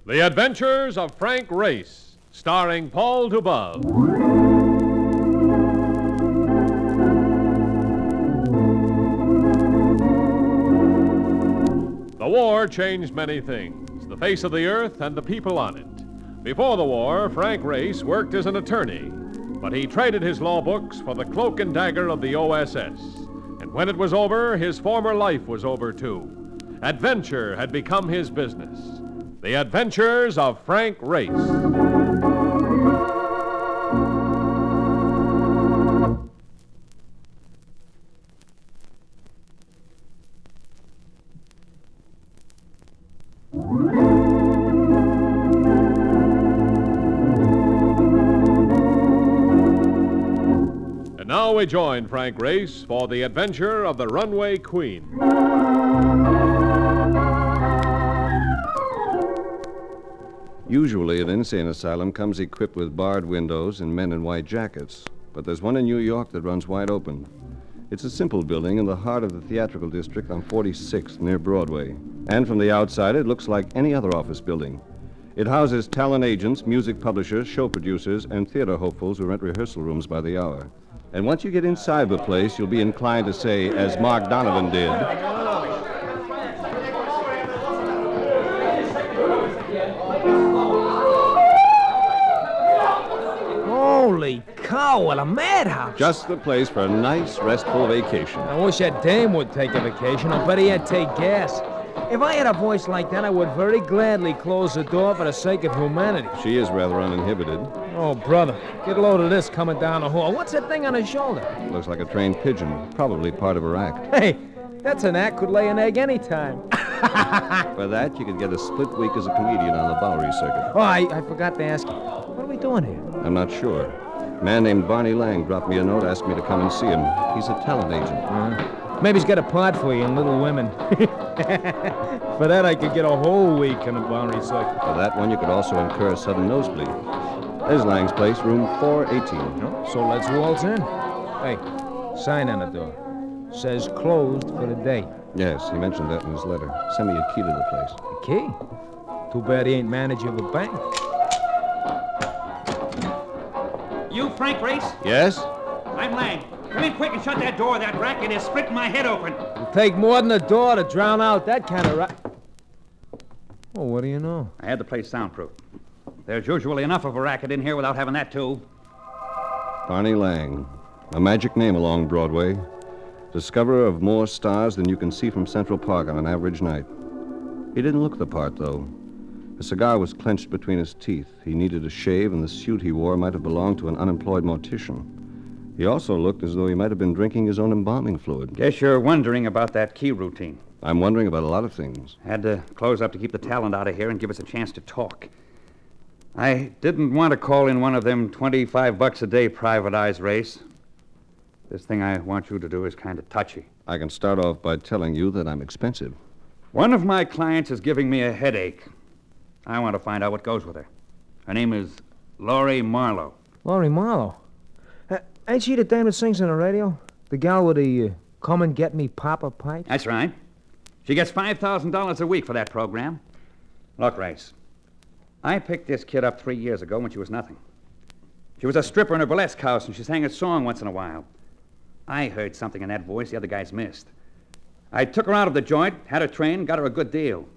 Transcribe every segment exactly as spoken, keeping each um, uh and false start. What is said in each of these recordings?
The Adventures of Frank Race, starring Paul Dubov. The war changed many things, the face of the earth and the people on it. Before the war, Frank Race worked as an attorney, but he traded his law books for the cloak and dagger of the O S S. And when it was over, his former life was over, too. Adventure had become his business. The Adventures of Frank Race. And now we join Frank Race for the adventure of the Runaway Queen. Usually, an insane asylum comes equipped with barred windows and men in white jackets. But there's one in New York that runs wide open. It's a simple building in the heart of the theatrical district on forty-sixth near Broadway. And from the outside, it looks like any other office building. It houses talent agents, music publishers, show producers, and theater hopefuls who rent rehearsal rooms by the hour. And once you get inside the place, you'll be inclined to say, as Mark Donovan did, Holy cow, what a madhouse. just the place for a nice, restful vacation. I wish that dame would take a vacation. I'll bet he'd take gas. If I had a voice like that, I would very gladly close the door for the sake of humanity. She is rather uninhibited. Oh, brother, get a load of this coming down the hall. What's that thing on his shoulder? Looks like a trained pigeon, probably part of her act. Hey, that's an act could lay an egg anytime. For that, you could get a split week as a comedian on the Bowery circuit. Oh, I, I forgot to ask you. What are we doing here? I'm not sure. A man named Barney Lang dropped me a note, asked me to come and see him. He's a talent agent. Uh, maybe he's got a part for you in Little Women. For that, I could get a whole week on the Bowery circuit. For that one, you could also incur a sudden nosebleed. There's Lang's place, room four eighteen. Oh, so let's waltz in. Hey, sign on the door. Says closed for the day. Yes, he mentioned that in his letter. Send me a key to the place. A key? Too bad he ain't manager of a bank. You Frank Race? Yes? I'm Lang. Come in quick and shut that door. That racket is splitting my head open. It'll take more than a door to drown out that kind of ra... Oh, what do you know? I had the place soundproof. There's usually enough of a racket in here without having that, too. Barney Lang. A magic name along Broadway. Discoverer of more stars than you can see from Central Park on an average night. He didn't look the part, though. A cigar was clenched between his teeth. He needed a shave, and the suit he wore might have belonged to an unemployed mortician. He also looked as though he might have been drinking his own embalming fluid. Guess you're wondering about that key routine. I'm wondering about a lot of things. Had to close up to keep the talent out of here and give us a chance to talk. I didn't want to call in one of them twenty-five bucks a day private eyes Race. This thing I want you to do is kind of touchy. I can start off by telling you that I'm expensive. One of my clients is giving me a headache. I want to find out what goes with her. Her name is Laurie Marlowe. Laurie Marlowe? Uh, ain't she the dame that sings on the radio? The gal with the uh, come and get me Papa pipe? That's right. She gets five thousand dollars a week for that program. Look, Race, I picked this kid up three years ago when she was nothing. She was a stripper in a burlesque house, and she sang a song once in a while. I heard something in that voice the other guys missed. I took her out of the joint, had her trained, got her a good deal.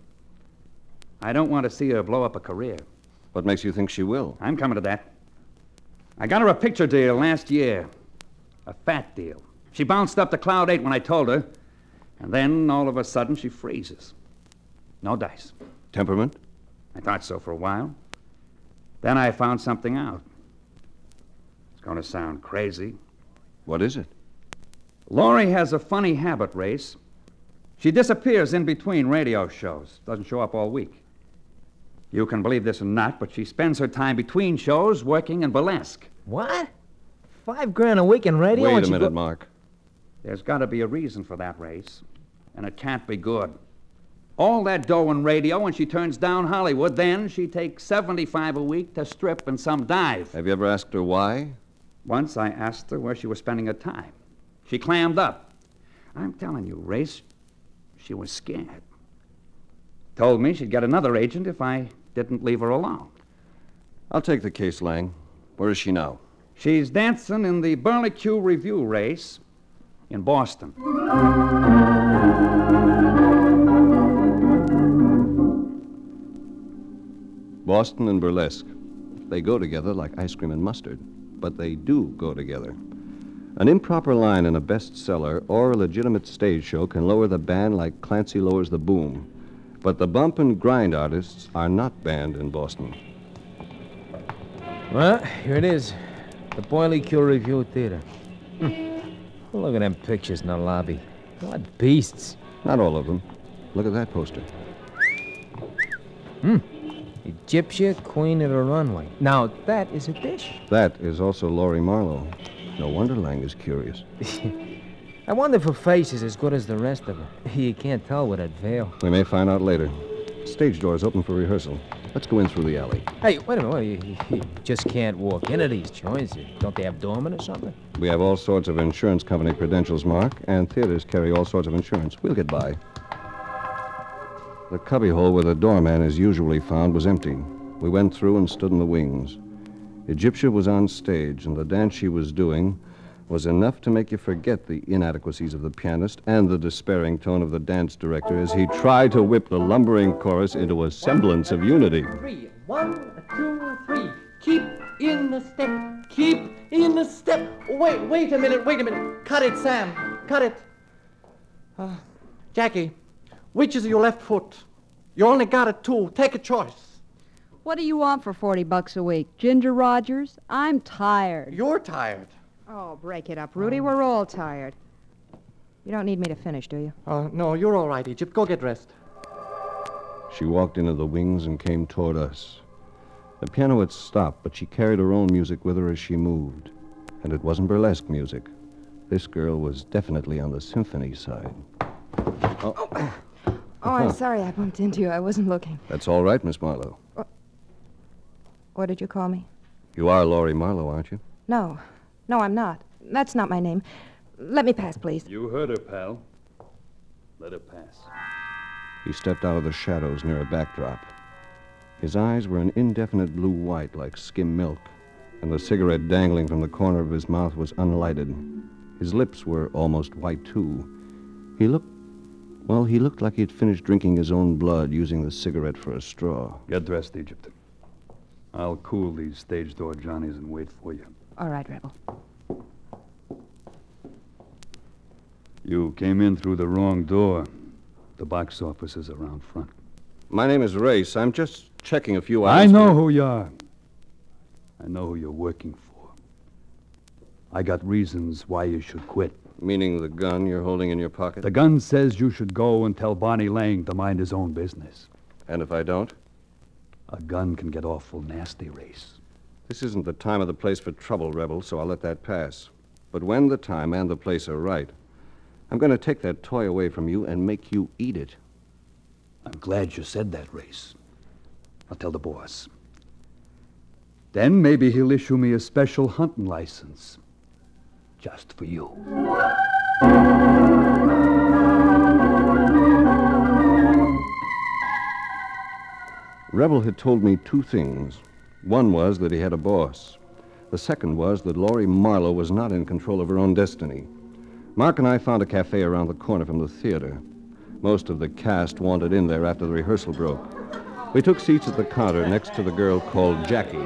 I don't want to see her blow up a career. What makes you think she will? I'm coming to that. I got her a picture deal last year. A fat deal. She bounced up to Cloud eight when I told her, and then all of a sudden she freezes. No dice. Temperament? I thought so for a while. Then I found something out. It's going to sound crazy. What is it? Laurie has a funny habit, Race. She disappears in between radio shows. Doesn't show up all week. You can believe this or not, but she spends her time between shows working in burlesque. What? Five grand a week in radio? Wait and a she minute, go- Mark. There's got to be a reason for that, Race. And it can't be good. All that dough in radio, and she turns down Hollywood. Then she takes seventy-five a week to strip in some dive. Have you ever asked her why? Once I asked her where she was spending her time. She clammed up. I'm telling you, Race, she was scared. Told me she'd get another agent if I didn't leave her alone. I'll take the case, Lang. Where is she now? She's dancing in the Burley Q Review race in Boston. Boston and burlesque. They go together like ice cream and mustard, but they do go together. An improper line in a bestseller or a legitimate stage show can lower the band like Clancy lowers the boom. But the bump and grind artists are not banned in Boston. Well, here it is. The Burley Q Review Theater. Hm. Look at them pictures in the lobby. What beasts. Not all of them. Look at that poster. Hmm. Egyptia, Queen of the Runway. Now, that is a dish. That is also Laurie Marlowe. No wonder Lang is curious. I wonder if her face is as good as the rest of her. You can't tell with that veil. We may find out later. Stage door's open for rehearsal. Let's go in through the alley. Hey, wait a minute. Wait, you, you just can't walk into these joints. Don't they have doormen or something? We have all sorts of insurance company credentials, Mark, and theaters carry all sorts of insurance. We'll get by. The cubbyhole where the doorman is usually found was empty. We went through and stood in the wings. Egyptia was on stage, and the dance she was doing was enough to make you forget the inadequacies of the pianist and the despairing tone of the dance director as he tried to whip the lumbering chorus into a semblance of unity. Three. One, two, three. Keep in the step. Keep in the step. Wait, wait a minute, wait a minute. Cut it, Sam. Cut it. Uh, Jackie, which is your left foot? You only got a two. Take a choice. What do you want for forty bucks a week? Ginger Rogers? I'm tired. You're tired. Oh, break it up, Rudy. We're all tired. You don't need me to finish, do you? Uh, no, you're all right, Egypt. Go get dressed. She walked into the wings and came toward us. The piano had stopped, but she carried her own music with her as she moved. And it wasn't burlesque music. This girl was definitely on the symphony side. Oh, oh I'm sorry I bumped into you. I wasn't looking. That's all right, Miss Marlowe. What did you call me? You are Laurie Marlowe, aren't you? No. No, I'm not. That's not my name. Let me pass, please. You heard her, pal. Let her pass. He stepped out of the shadows near a backdrop. His eyes were an indefinite blue-white like skim milk, and the cigarette dangling from the corner of his mouth was unlighted. His lips were almost white, too. He looked, well, he looked like he'd finished drinking his own blood using the cigarette for a straw. Get dressed, Egypt. I'll cool these stage door Johnnies and wait for you. All right, Rebel. You came in through the wrong door. The box office is around front. My name is Race. I'm just checking a few I items. know who you are. I know who you're working for. I got reasons why you should quit. Meaning the gun you're holding in your pocket? The gun says you should go and tell Barney Lang to mind his own business. And if I don't? A gun can get awful nasty, Race. This isn't the time or the place for trouble, Rebel, so I'll let that pass. But when the time and the place are right, I'm going to take that toy away from you and make you eat it. I'm glad you said that, Race. I'll tell the boss. Then maybe he'll issue me a special hunting license. Just for you. Rebel had told me two things. One was that he had a boss. The second was that Laurie Marlowe was not in control of her own destiny. Mark and I found a cafe around the corner from the theater. Most of the cast wandered in there after the rehearsal broke. We took seats at the counter next to the girl called Jackie.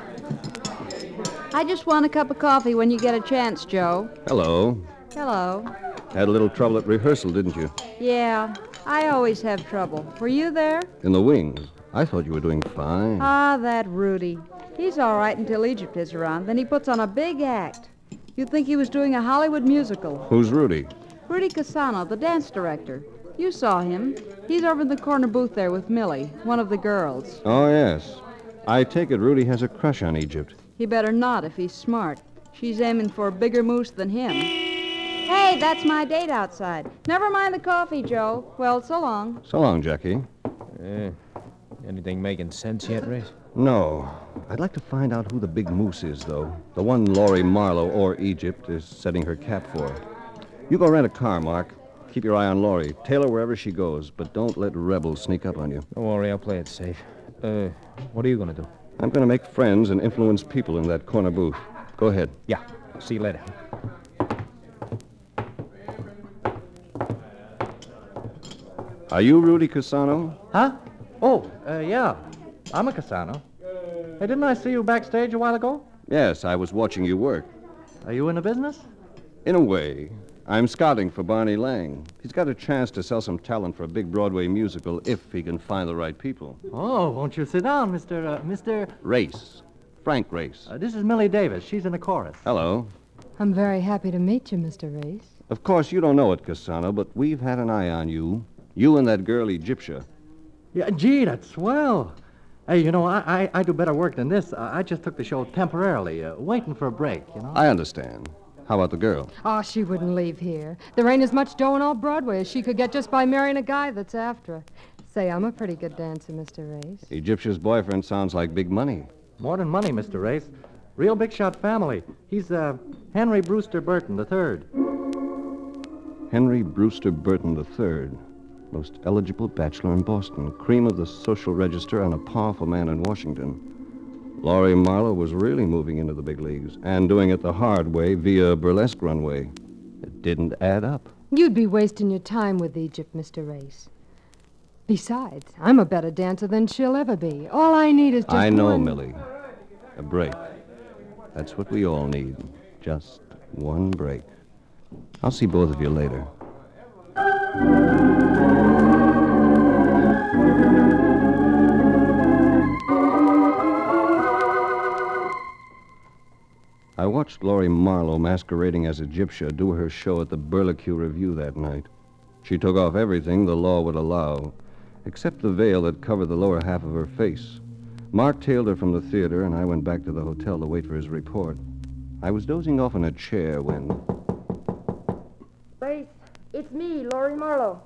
I just want a cup of coffee when you get a chance, Joe. Hello. Hello. Had a little trouble at rehearsal, didn't you? Yeah, I always have trouble. Were you there? In the wings. I thought you were doing fine. Ah, that Rudy. He's all right until Egypt is around. Then he puts on a big act. You'd think he was doing a Hollywood musical. Who's Rudy? Rudy Casano, the dance director. You saw him. He's over in the corner booth there with Millie, one of the girls. Oh, yes. I take it Rudy has a crush on Egypt. He better not if he's smart. She's aiming for a bigger moose than him. Hey, that's my date outside. Never mind the coffee, Joe. Well, so long. So long, Jackie. Eh, anything making sense yet, Race? No. I'd like to find out who the big moose is, though. The one Laurie Marlowe or Egypt is setting her cap for. You go rent a car, Mark. Keep your eye on Laurie. Tail her wherever she goes, but don't let rebels sneak up on you. Don't worry, I'll play it safe. Uh, what are you going to do? I'm going to make friends and influence people in that corner booth. Go ahead. Yeah. See you later. Are you Rudy Cassano? Huh? Oh, uh, yeah. I'm a Cassano. Hey, didn't I see you backstage a while ago? Yes, I was watching you work. Are you in the business? In a way. I'm scouting for Barney Lang. He's got a chance to sell some talent for a big Broadway musical if he can find the right people. Oh, won't you sit down, Mister Uh, Mister Race. Frank Race. Uh, this is Millie Davis. She's in the chorus. Hello. I'm very happy to meet you, Mister Race. Of course, you don't know it, Cassano, but we've had an eye on you. You and that girl, Egyptia. Yeah, gee, that's swell. Hey, you know, I, I, I do better work than this. I, I just took the show temporarily, uh, waiting for a break, you know? I understand. How about the girl? Oh, she wouldn't leave here. There ain't as much dough in all Broadway as she could get just by marrying a guy that's after her. Say, I'm a pretty good dancer, Mister Race. Egyptia's boyfriend sounds like big money. More than money, Mister Race. Real big shot family. He's uh, Henry Brewster Burton the third. Henry Brewster Burton the third. Most eligible bachelor in Boston. Cream of the social register and a powerful man in Washington. Laurie Marlowe was really moving into the big leagues and doing it the hard way via a burlesque runway. It didn't add up. You'd be wasting your time with Egypt, Mister Race. Besides, I'm a better dancer than she'll ever be. All I need is just I know, one... Millie. A break. That's what we all need. Just one break. I'll see both of you later. I watched Laurie Marlowe masquerading as Egyptia do her show at the Burlesque Review that night. She took off everything the law would allow, except the veil that covered the lower half of her face. Mark tailed her from the theater, and I went back to the hotel to wait for his report. I was dozing off in a chair when... Race, it's me, Laurie Marlowe.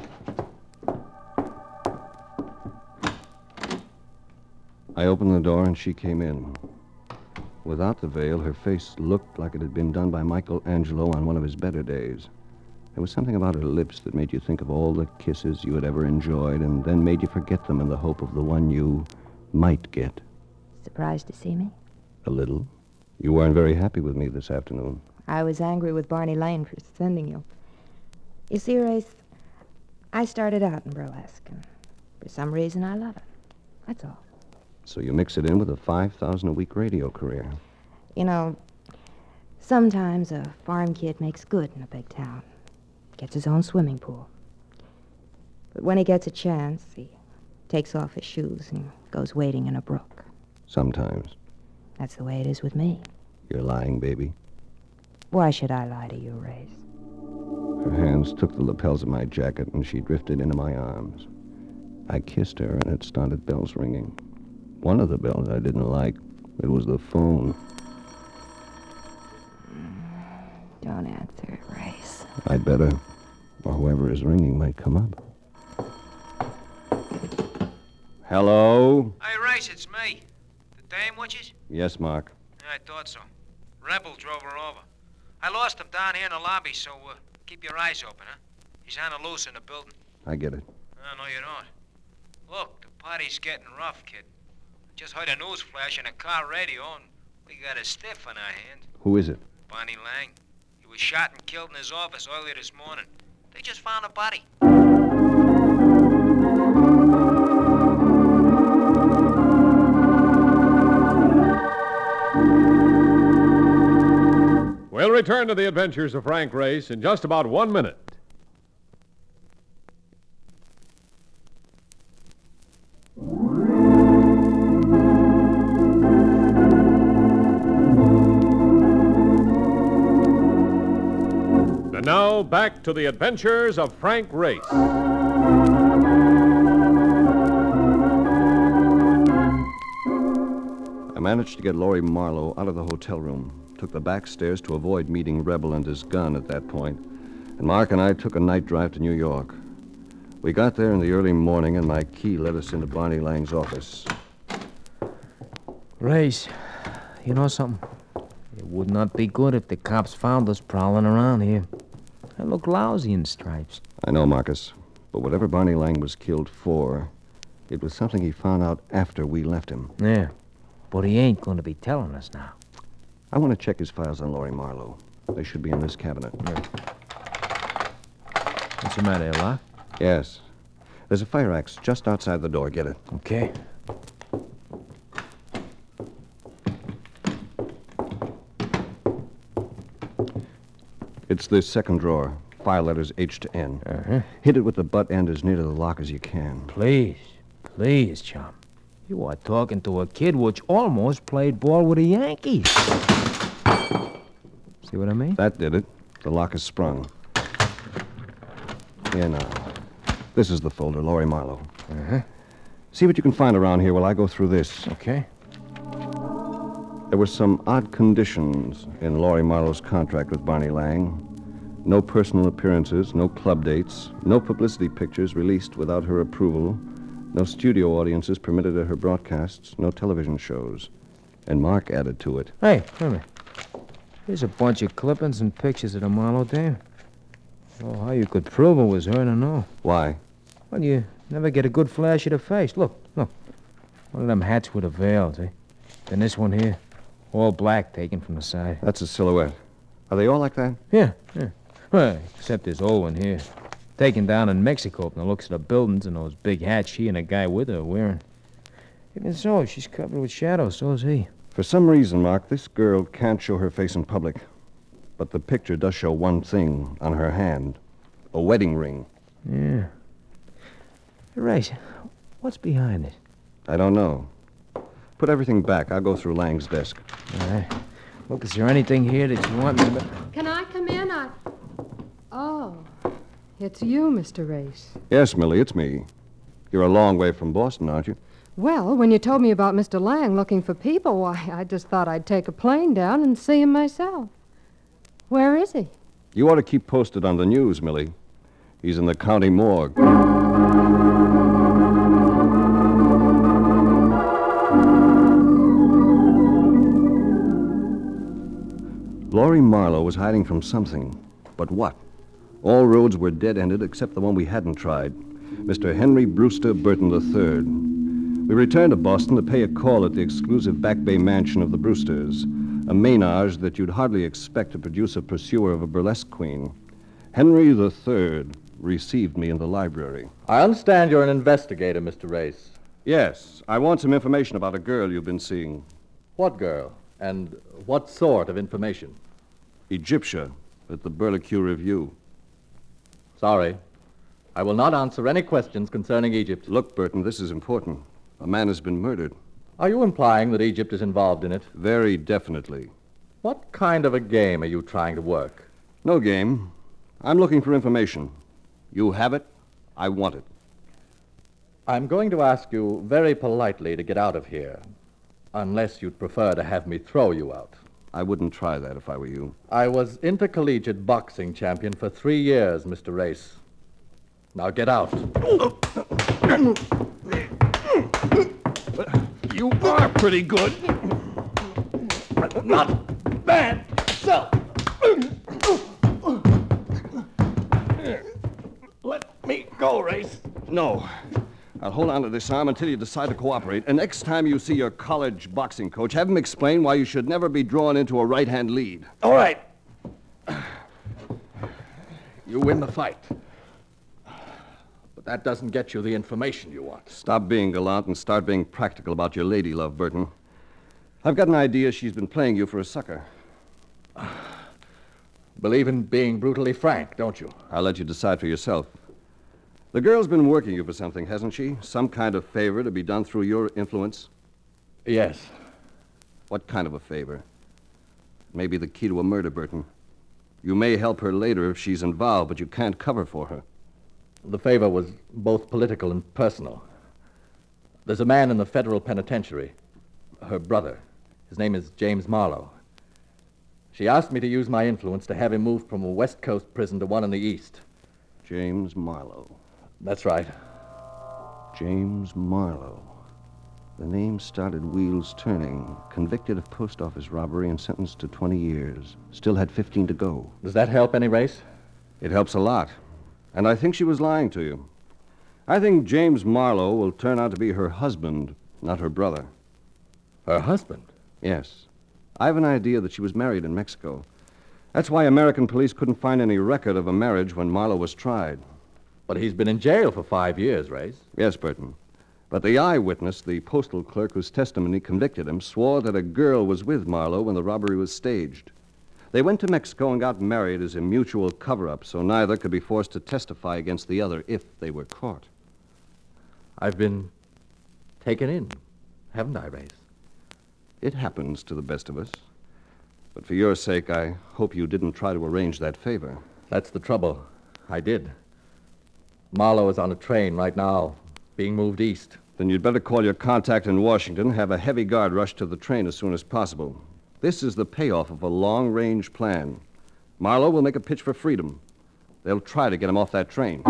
I opened the door, and she came in. Without the veil, her face looked like it had been done by Michelangelo on one of his better days. There was something about her lips that made you think of all the kisses you had ever enjoyed and then made you forget them in the hope of the one you might get. Surprised to see me? A little. You weren't very happy with me this afternoon. I was angry with Barney Lane for sending you. You see, Race, I started out in burlesque, and for some reason I love it. That's all. So you mix it in with a five thousand dollars a week radio career. You know, sometimes a farm kid makes good in a big town. Gets his own swimming pool. But when he gets a chance, he takes off his shoes and goes wading in a brook. Sometimes. That's the way it is with me. You're lying, baby. Why should I lie to you, Race? Her hands took the lapels of my jacket, and she drifted into my arms. I kissed her, and it started bells ringing. One of the bells I didn't like. It was the phone. Don't answer it, Race. I'd better, or whoever is ringing might come up. Hello? Hey, Race, it's me. The dame witches? Yes, Mark. Yeah, I thought so. Rebel drove her over. I lost him down here in the lobby, so uh, keep your eyes open, huh? He's on the loose in the building. I get it. Oh, no, you don't. Look, the party's getting rough, kid. Just heard a news flash on a car radio, and we got a stiff on our hands. Who is it? Barney Lang. He was shot and killed in his office earlier this morning. They just found a body. We'll return to the adventures of Frank Race in just about one minute. And now, back to the adventures of Frank Race. I managed to get Laurie Marlowe out of the hotel room, took the back stairs to avoid meeting Rebel and his gun at that point, and Mark and I took a night drive to New York. We got there in the early morning, and my key led us into Barney Lang's office. Race, you know something? It would not be good if the cops found us prowling around here. I look lousy in stripes. I know, Marcus, but whatever Barney Lang was killed for, It was something he found out after we left him. Yeah, but he ain't going to be telling us now. I want to check his files on Laurie Marlowe. They should be in this cabinet. Yeah. What's the matter, lock? Yes. There's a fire axe just outside the door. Get it. Okay. It's the second drawer. File letters H to N. Uh-huh. Hit it with the butt end as near to the lock as you can. Please, please, chum. You are talking to a kid which almost played ball with the Yankees. See what I mean? That did it. The lock is sprung. Here now. This is the folder, Laurie Marlowe. Uh-huh. See what you can find around here while I go through this. Okay. There were some odd conditions in Laurie Marlowe's contract with Barney Lang. No personal appearances, no club dates, no publicity pictures released without her approval, no studio audiences permitted at her broadcasts, no television shows. And Mark added to it. Hey, wait a minute. Here's a bunch of clippings and pictures of the Marlowe dame. Oh, how you could prove it was her, I don't know. Why? Well, you never get a good flash of the face. Look, look. One of them hats with a veil, see? Then this one here. All black, taken from the side. That's a silhouette. Are they all like that? Yeah, yeah. Well, except this old one here. Taken down in Mexico from the looks of the buildings and those big hats she and a guy with her are wearing. Even so, she's covered with shadows, so is he. For some reason, Mark, this girl can't show her face in public. But the picture does show one thing on her hand. A wedding ring. Yeah. Race, what's behind it? I don't know. Put everything back. I'll go through Lang's desk. All right. Look, is there anything here that you want me to... Can I come in? I... Oh, it's you, Mister Race. Yes, Millie, it's me. You're a long way from Boston, aren't you? Well, when you told me about Mister Lang looking for people, why, I just thought I'd take a plane down and see him myself. Where is he? You ought to keep posted on the news, Millie. He's in the county morgue. Laurie Marlowe was hiding from something. But what? All roads were dead-ended except the one we hadn't tried. Mister Henry Brewster Burton the third. We returned to Boston to pay a call at the exclusive Back Bay mansion of the Brewsters, a menage that you'd hardly expect to produce a pursuer of a burlesque queen. Henry the third received me in the library. I understand you're an investigator, Mister Race. Yes, I want some information about a girl you've been seeing. What girl? And what sort of information? Egyptia, at the Burlicue Review. Sorry. I will not answer any questions concerning Egypt. Look, Burton, this is important. A man has been murdered. Are you implying that Egypt is involved in it? Very definitely. What kind of a game are you trying to work? No game. I'm looking for information. You have it. I want it. I'm going to ask you very politely to get out of here, unless you'd prefer to have me throw you out. I wouldn't try that if I were you. I was intercollegiate boxing champion for three years, Mister Race. Now get out. You are pretty good. Not bad. So. Let me go, Race. No. I'll hold on to this arm until you decide to cooperate. And next time you see your college boxing coach, have him explain why you should never be drawn into a right-hand lead. All right. You win the fight. But that doesn't get you the information you want. Stop being gallant and start being practical about your lady love, Burton. I've got an idea she's been playing you for a sucker. Believe in being brutally frank, don't you? I'll let you decide for yourself. The girl's been working you for something, hasn't she? Some kind of favor to be done through your influence? Yes. What kind of a favor? Maybe the key to a murder, Burton. You may help her later if she's involved, but you can't cover for her. The favor was both political and personal. There's a man in the federal penitentiary, her brother. His name is James Marlowe. She asked me to use my influence to have him moved from a West Coast prison to one in the East. James Marlowe. That's right. James Marlowe. The name started wheels turning. Convicted of post office robbery and sentenced to twenty years. Still had fifteen to go. Does that help any, Race? It helps a lot. And I think she was lying to you. I think James Marlowe will turn out to be her husband, not her brother. Her husband? Yes. I have an idea that she was married in Mexico. That's why American police couldn't find any record of a marriage when Marlowe was tried. But he's been in jail for five years, Race. Yes, Burton. But the eyewitness, the postal clerk whose testimony convicted him, swore that a girl was with Marlowe when the robbery was staged. They went to Mexico and got married as a mutual cover-up, so neither could be forced to testify against the other if they were caught. I've been taken in, haven't I, Race? It happens to the best of us. But for your sake, I hope you didn't try to arrange that favor. That's the trouble. I did. Marlowe is on a train right now, being moved east. Then you'd better call your contact in Washington, have a heavy guard rush to the train as soon as possible. This is the payoff of a long-range plan. Marlowe will make a pitch for freedom. They'll try to get him off that train.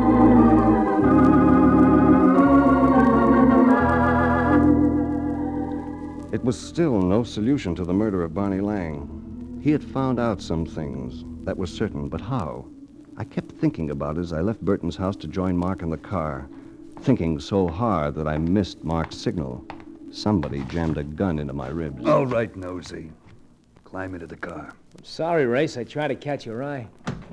It was still no solution to the murder of Barney Lang. He had found out some things, that was certain, but how? I kept thinking about it as I left Burton's house to join Mark in the car, thinking so hard that I missed Mark's signal. Somebody jammed a gun into my ribs. All right, Nosy. Climb into the car. I'm sorry, Race. I tried to catch your eye.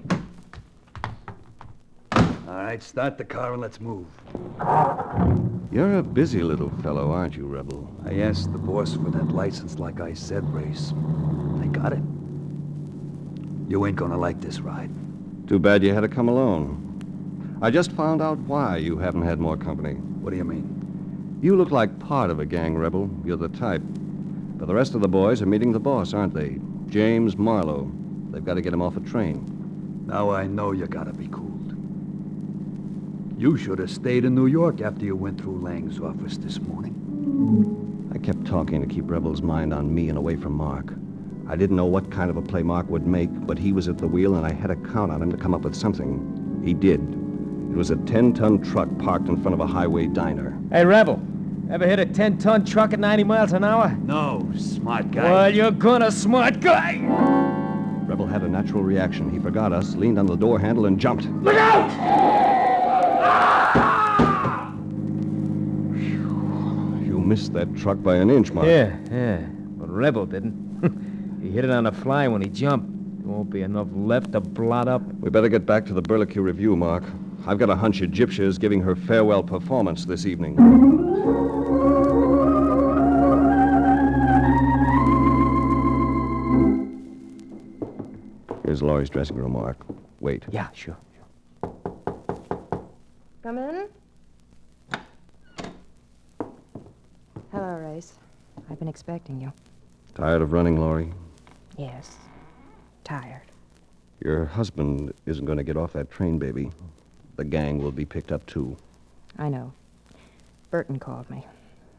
All right, start the car and let's move. You're a busy little fellow, aren't you, Rebel? I asked the boss for that license like I said, Race. They got it. You ain't gonna like this ride. Too bad you had to come alone. I just found out why you haven't had more company. What do you mean? You look like part of a gang, Rebel. You're the type. But the rest of the boys are meeting the boss, aren't they? James Marlowe. They've got to get him off a train. Now I know you gotta be cooled. You should have stayed in New York after you went through Lang's office this morning. I kept talking to keep Rebel's mind on me and away from Mark. I didn't know what kind of a play Mark would make, but he was at the wheel, and I had to count on him to come up with something. He did. It was a ten-ton truck parked in front of a highway diner. Hey, Rebel, ever hit a ten-ton truck at ninety miles an hour? No, smart guy. Well, you're gonna, smart guy! Rebel had a natural reaction. He forgot us, leaned on the door handle, and jumped. Look out! You missed that truck by an inch, Mark. Yeah, yeah, but Rebel didn't. He hit it on the fly when he jumped. There won't be enough left to blot up. We better get back to the Burlicue Review, Mark. I've got a hunch Egyptia is giving her farewell performance this evening. Here's Laurie's dressing room, Mark. Wait. Yeah, sure. Come in. Hello, Race. I've been expecting you. Tired of running, Laurie? Yes. Tired. Your husband isn't going to get off that train, baby. The gang will be picked up, too. I know. Burton called me.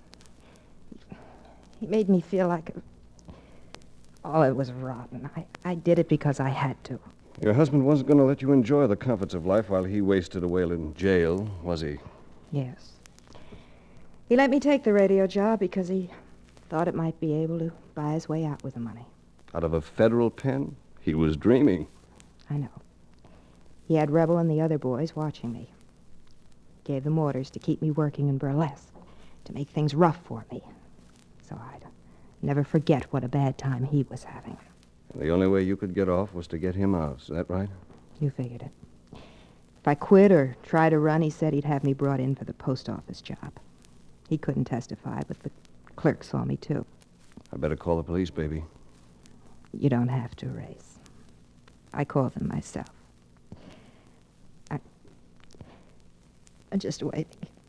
He made me feel like... Oh, it was rotten. I, I did it because I had to. Your husband wasn't going to let you enjoy the comforts of life while he wasted away in jail, was he? Yes. He let me take the radio job because he thought it might be able to buy his way out with the money. Out of a federal pen? He was dreaming. I know. He had Rebel and the other boys watching me. Gave them orders to keep me working in burlesque, to make things rough for me. So I'd never forget what a bad time he was having. And the only way you could get off was to get him out. Is that right? You figured it. If I quit or try to run, he said he'd have me brought in for the post office job. He couldn't testify, but the clerk saw me, too. I better call the police, baby. You don't have to, Race. I called them myself. I... I'm just waiting.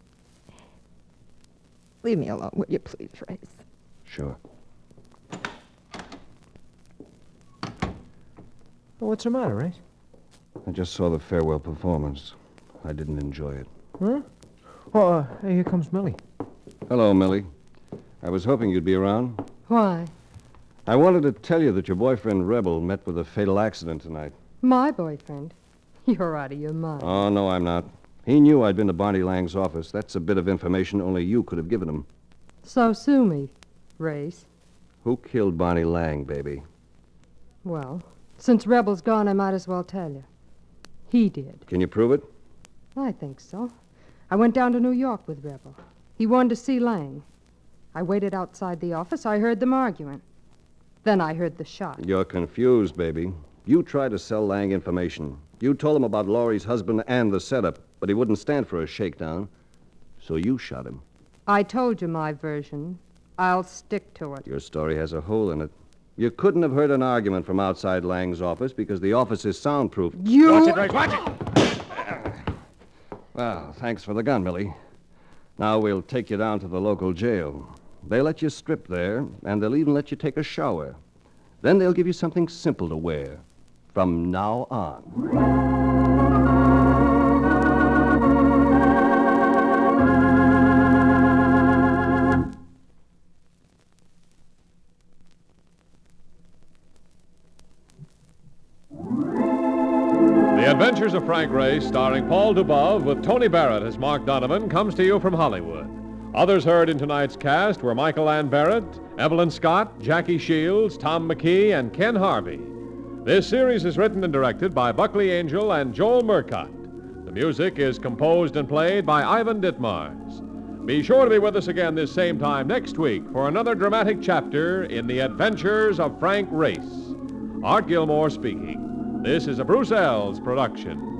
Leave me alone, will you please, Race? Sure. Well, what's the matter, Race? I just saw the farewell performance. I didn't enjoy it. Huh? Oh, uh, hey, here comes Millie. Hello, Millie. I was hoping you'd be around. Why? I wanted to tell you that your boyfriend, Rebel, met with a fatal accident tonight. My boyfriend? You're out of your mind. Oh, no, I'm not. He knew I'd been to Barney Lang's office. That's a bit of information only you could have given him. So sue me, Race. Who killed Barney Lang, baby? Well, since Rebel's gone, I might as well tell you. He did. Can you prove it? I think so. I went down to New York with Rebel. He wanted to see Lang. I waited outside the office. I heard them arguing. Then I heard the shot. You're confused, baby. You tried to sell Lang information. You told him about Laurie's husband and the setup, but he wouldn't stand for a shakedown. So you shot him. I told you my version. I'll stick to it. Your story has a hole in it. You couldn't have heard an argument from outside Lang's office because the office is soundproof. You... Watch it, Race, watch it! Well, thanks for the gun, Millie. Now we'll take you down to the local jail. They'll let you strip there, and they'll even let you take a shower. Then they'll give you something simple to wear from now on. The Adventures of Frank Race, starring Paul Dubov with Tony Barrett as Mark Donovan, comes to you from Hollywood. Others heard in tonight's cast were Michael Ann Barrett, Evelyn Scott, Jackie Shields, Tom McKee, and Ken Harvey. This series is written and directed by Buckley Angel and Joel Murcott. The music is composed and played by Ivan Ditmars. Be sure to be with us again this same time next week for another dramatic chapter in The Adventures of Frank Race. Art Gilmore speaking. This is a Bruce Ells production.